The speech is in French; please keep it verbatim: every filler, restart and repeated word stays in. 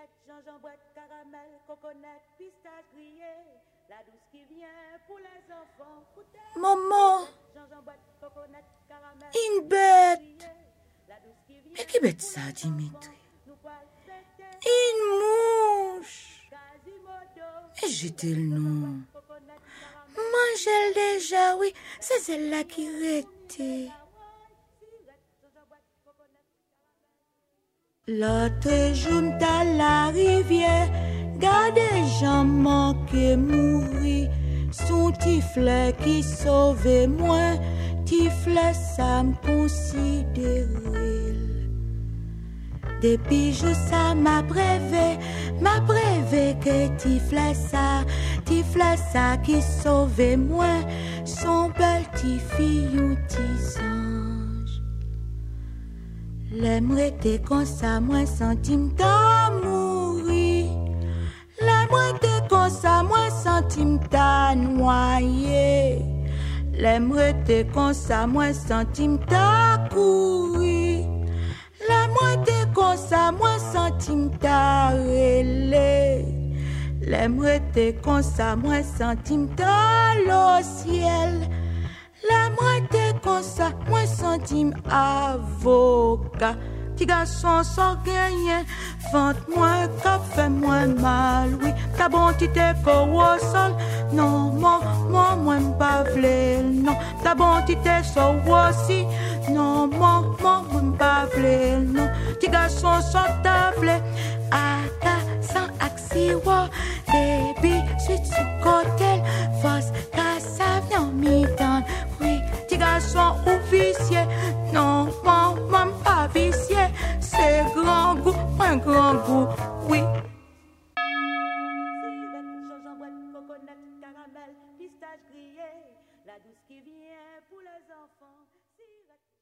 Cigarette, Jean-Jean boîte, caramel, coconut, pistache grillé. La douce qui vient pour les enfants. Maman, Jean-Jean boîte, coconut, caramel. une bête. Mais qui bête ça, Dimitri? Une mouche. Et j'étais le nom. Mangel déjà, oui, c'est celle-là qui rétait. L'autre jour, à la rivière, gardez gens manqués mourir. Son tiflet qui sauvait moi, tiflet ça me considérait. Depuis jour ça m'a brevé, m'a brevé que tiflet ça, tiflet ça qui sauvait moi, son bel petit fille ou petit ange. L'aimerait t'es comme ça, moi centime t'as mourir. L'aimerait t'es comme ça, moi centime t'as noyé. L'aimerait t'es comme ça, moi centime t'as courir. L'aimerait t'es comme ça, moi centime t'as relé. L'aimerait t'es comme ça, moi centime t'as l'au ciel. L'aimerait t'es comme ça, moi centime avocat. Petit garçon sans gagner, vente-moi, qu'a fait moi mal, oui. Ta bon tu t'es au sol, non, moi, moi, moi, m'pas vle, non. Ta bon tu t'es so aussi, non, moi, moi, moi, m'pas vle, non. Petit garçon sans table, à ta sans axiwa, baby, suite sous côté, face, car ça vient mi-temps, oui. Petit garçon officier, non, moi, moi, m'pas vicié. C'est grand goût, un grand goût, oui. Jean-Jean boîte, coconut, caramel, pistache grillé. La douce qui vient pour les enfants.